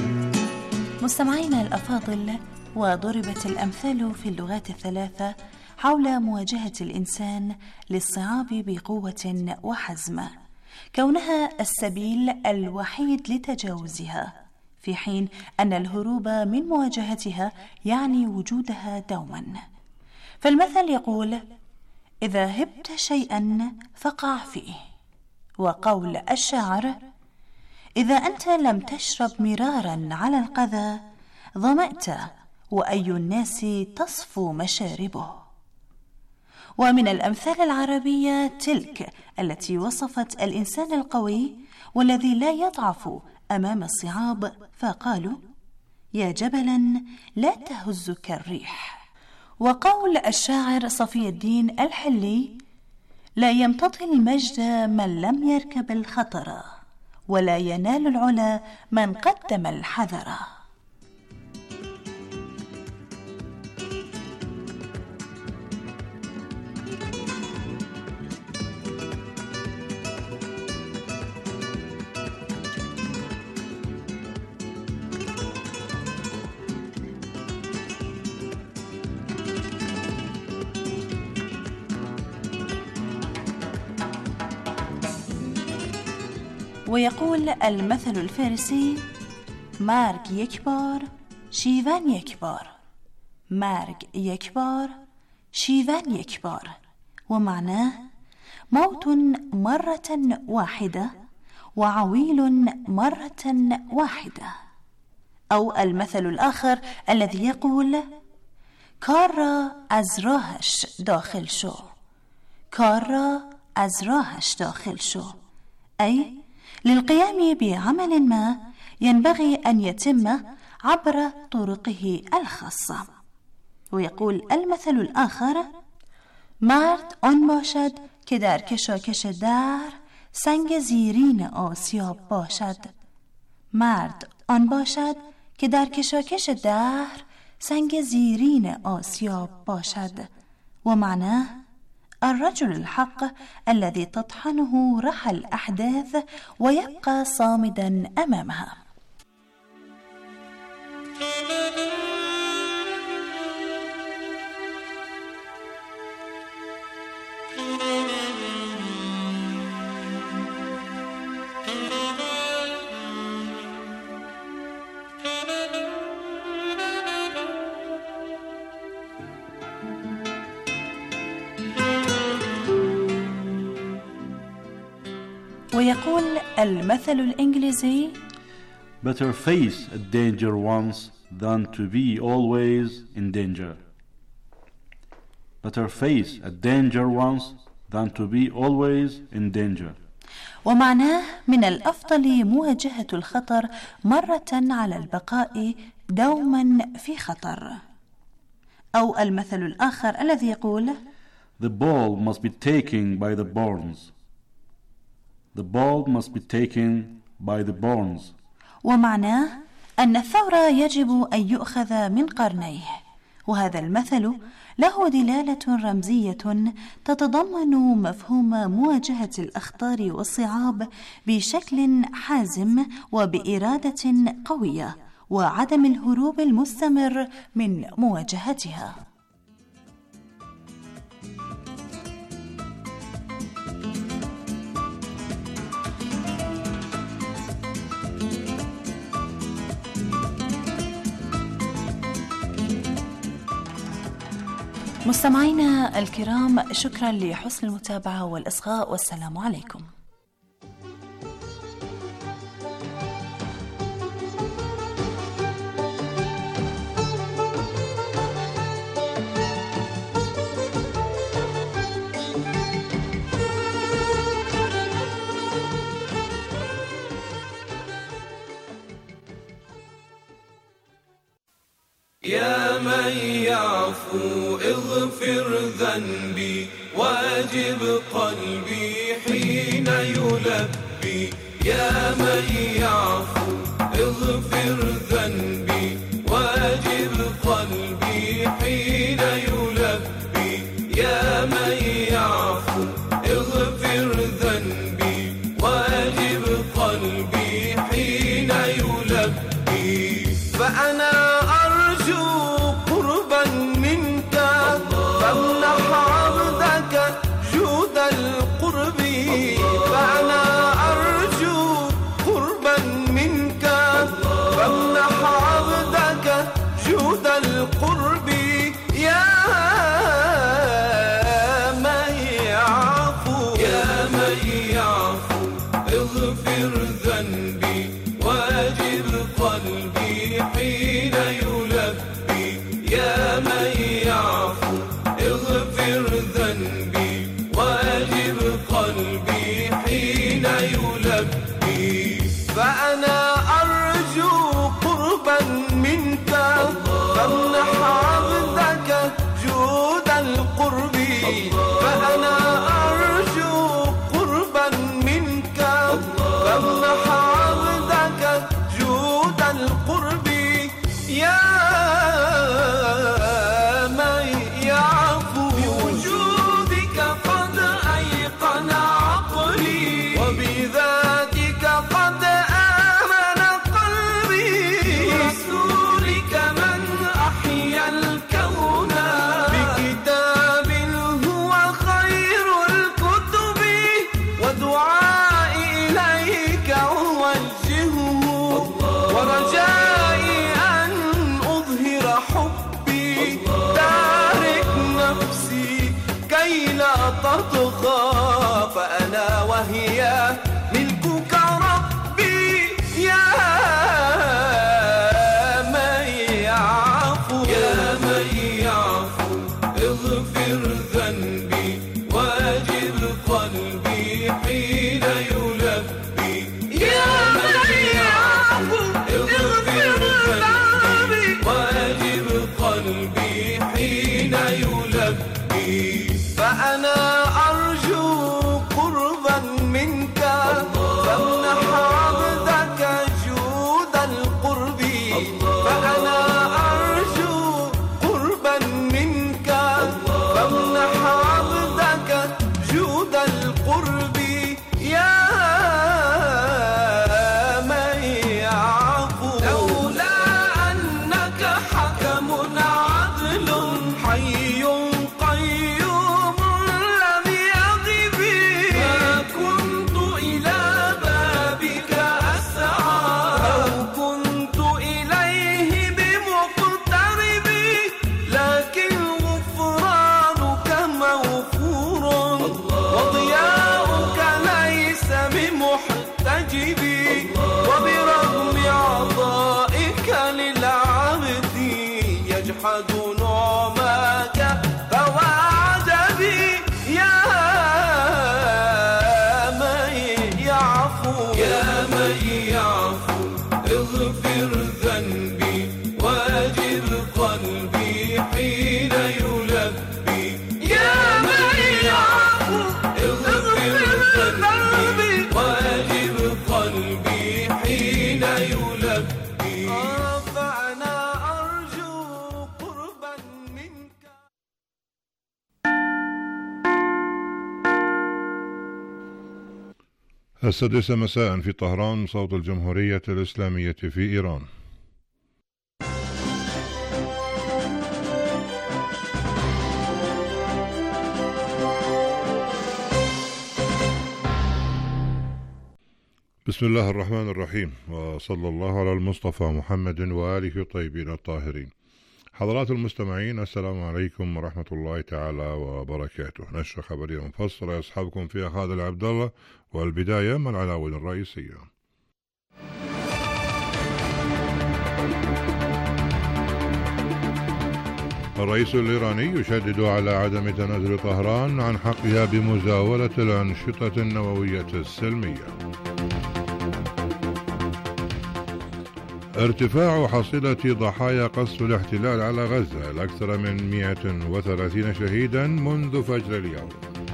مستمعينا الأفاضل، وضربت الأمثال في اللغات الثلاثة حول مواجهة الإنسان للصعاب بقوة وحزم، كونها السبيل الوحيد لتجاوزها، في حين أن الهروب من مواجهتها يعني وجودها دوما. فالمثل يقول: إذا هبت شيئا فقع فيه. وقول الشاعر: إذا أنت لم تشرب مرارا على القذى ظمأت، وأي الناس تصفو مشاربه. ومن الأمثال العربية تلك التي وصفت الإنسان القوي والذي لا يضعف أمام الصعاب، فقالوا: يا جبلا لا تهزك الريح. وقول الشاعر صفي الدين الحلي: لا يمتطي المجد من لم يركب الخطر، ولا ينال العلا من قدم الحذر. ويقول المثل الفارسي: مرگ یک بار شیون یک بار. مرگ یک بار شیون یک بار، ومعناه موت مرة واحدة وعويل مرة واحدة. أو المثل الآخر الذي يقول: کار را از راهش داخل شو. کار را از راهش داخل شو، أي للقيام بعمل ما ينبغي أن يتم عبر طرقه الخاصة. ويقول المثل الآخر: مرد آن باشد که در کشاکش دهر سنگ زیرین آسیاب باشد. مرد آن باشد که در کشاکش دهر سنگ زیرین آسیاب باشد، ومعناه الرجل الحق الذي تطحنه رحى الأحداث ويبقى صامدا أمامها. ويقول المثل الإنجليزي: Better face a danger once than to be always in danger. Better face a danger once than to be always in danger. ومعناه من الأفضل مواجهة الخطر مرة على البقاء دوما في خطر. أو المثل الآخر الذي يقول: The ball must be taken by the horns. The ball must be taken by the horns. ومعناه أن الثور يجب أن يؤخذ من قرنيه. وهذا المثل له دلالة رمزية تتضمن مفهوم مواجهة الأخطار والصعاب بشكل حازم وبإرادة قوية، وعدم الهروب المستمر من مواجهتها. مستمعينا الكرام، شكرا لحسن المتابعة والإصغاء، والسلام عليكم. يا من يعفو اغفر ذنبي واجب قلبي حين يلبي. يا من يعفو اغفر ذنبي واجب قلبي حين يلبي. يا من يعفو اغفر ذنبي واجب قلبي حين يلبي. فأنا أرجو قربا منك فامنح اغفر ذنبي واجب قلبي حين يلبي يا من يعفو اغفر ذنبي واجب قلبي حين يلبي فأنا أرجو قربا منك فامنح عبدك جود القرب فأنا أرجو قربا منك فامنح عبدك جود القرب يا من يعفو بوجودك قد أيقن عقلي وبذاتك قد آمن قلبي برسولك من أحيا الكون بكتاب هو خير الكتب ودعائي إليك أوجهه ورجائي أن أظهر حبي تارك نفسي كي لا تطغى فأنا وهي ملكك ربي يا من يعفو يا من يعفو اغفر ذنبي واجب قلبي حين يلبي يا من يعفو اغفر ذنبي واجب قلبي حين يلبي فأنا أرجو قربا منك فامنح عبدك جود القرب فأنا أرجو قربا منك فامنح عبدك جود القرب يا من يعفو لولا أنك حكم عدل حي قيوم لم يغب ما كنت إلى بابك أسعى أو كنت إليه بمقترب لكن غفرانك موفور وضياؤك ليس بمحتجب وبرغم عطائك للعبد يجحد نعماك فوعجبي يا من يعفو يا من يعفو اغفر ذنبي واجب قلبي حين يلبي يا من يعفو اغفر ذنبي واجب قلبي حين يلبي فأنا أرجو قربا منك. السادسة مساء في طهران، صوت الجمهورية الإسلامية في إيران. بسم الله الرحمن الرحيم، وصلى الله على المصطفى محمد وآله الطيبين الطاهرين. حضرات المستمعين، السلام عليكم ورحمة الله تعالى وبركاته. نشرة خبرية مفصلة يصحبكم فيها خالد عبد الله، والبداية من العناوين الرئيسية. الرئيس الإيراني يشدد على عدم تنازل طهران عن حقها بمزاولة الأنشطة النووية السلمية. ارتفاع حصيلة ضحايا قصف الاحتلال على غزة لأكثر من مئة وثلاثين شهيدا منذ فجر اليوم.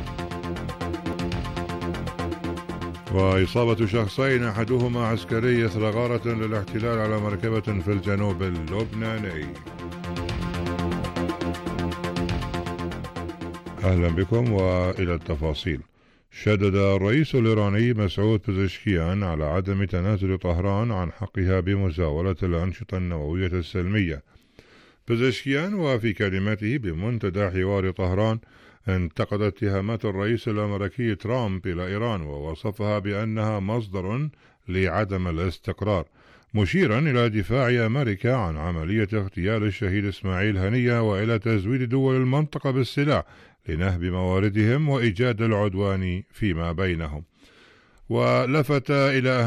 وإصابة شخصين أحدهما عسكري إثر غارة للاحتلال على مركبة في الجنوب اللبناني. أهلا بكم وإلى التفاصيل. شدد الرئيس الإيراني مسعود بزشكيان على عدم تنازل طهران عن حقها بمزاولة الأنشطة النووية السلمية. بزشكيان وفي كلمته بمنتدى حوار طهران انتقد اتهامات الرئيس الأمريكي ترامب إلى إيران ووصفها بأنها مصدر لعدم الاستقرار، مشيرا إلى دفاع أمريكا عن عملية اغتيال الشهيد إسماعيل هنية وإلى تزويد دول المنطقة بالسلاح لنهب مواردهم وإيجاد العدوان فيما بينهم. ولفت إلى